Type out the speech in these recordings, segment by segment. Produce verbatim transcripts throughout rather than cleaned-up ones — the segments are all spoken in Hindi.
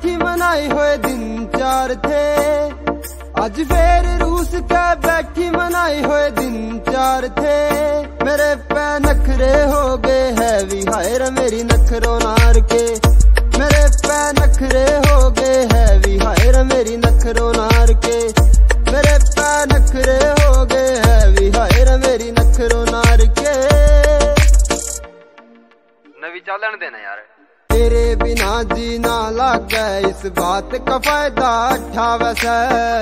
बैठी मनाए हुए दिन चार थे, आज फिर रूस के बैठी मनाए हुए दिन चार थे। मेरे पे नखरे हो गए हैवी, हाय रे मेरी नखरों नार के। मेरे पे नखरे हो गए हैवी, हाय रे मेरी नखरों नार के। मेरे पे नखरे हो गए हैवी, हाय रे मेरी नखरों नार के। नवी चलन देना यार। तेरे बिना जीना लागे इस बात का फायदा उठावे से।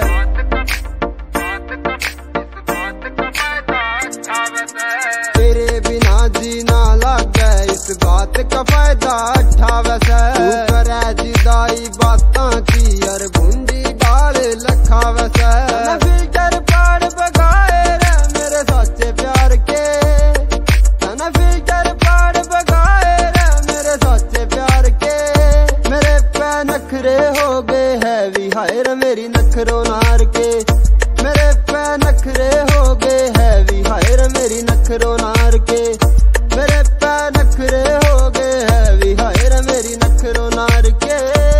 तेरे बिना जीना लागे इस बात का फायदा उठावे से। तू करे जुदाई बातां की यार बूंदी गाल लखावे से। ना फिल्टर पाड़ बगाए रे मेरे सच्चे प्यार के। ना फिल्टर पाड़ बगाए रे मेरे सच्चे प्यार के। मेरे पे नखरे हो गए हैवी, हाय रे मेरी नखरों नार के। मेरे पे नखरे हो गए हैवी, हाय रे मेरी नखरों नार के। मेरे पे नखरे हो गए हैवी, हाय रे मेरी नखरों नार के।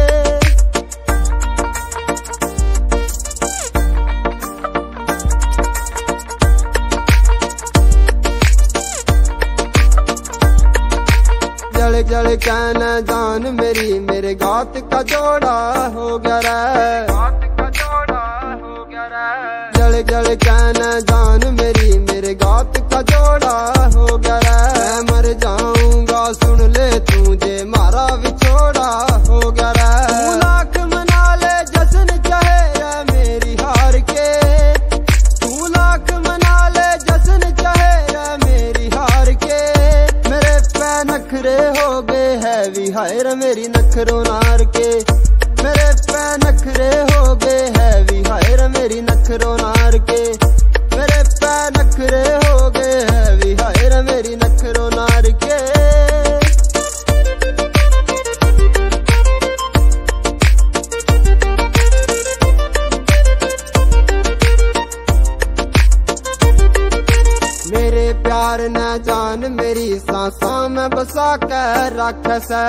जल जल कहना जान मेरी, मेरे गात का जोड़ा हो गया रे। जल जल कहना जान मेरी, मेरे गात का जोड़ा हो गया रे। मैं मर जाऊंगा सुन ले तू जे मारा विछोड़ा हो गया रे। तू लाख मना ले जश्न चाहे रे मेरी हार के। तू लाख मना ले जश्न चाहे रे मेरी हार के। मेरे पे नखरे हो गए हैवी, हाय रे मेरी नखरों नार के। मेरे पे नखरे हो गए हैवी, हाय रे मेरी नखरों नार के। मेरे पे नखरे हो गए हैवी, हाय रे मेरी नखरों नार के। मेरे प्यार न जान मेरी सांसों में बसा कर रख से।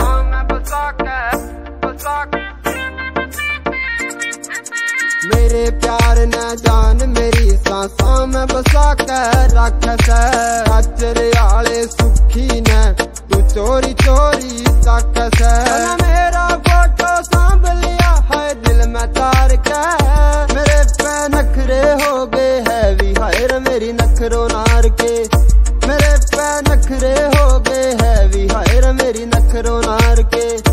मेरे प्यार न जान मेरी सांसों में बसा कर रख से। अचरे आले सुखी ने तू चोरी चोरी तक से। मेरा फोटो सांभ लिया है दिल में तार के। मेरे पे नखरे हो गए हैवी, हाय रे मेरी नखरों नार के। मेरे पे नखरे हो गए हैवी, हाय रे मेरी नखरों नार के।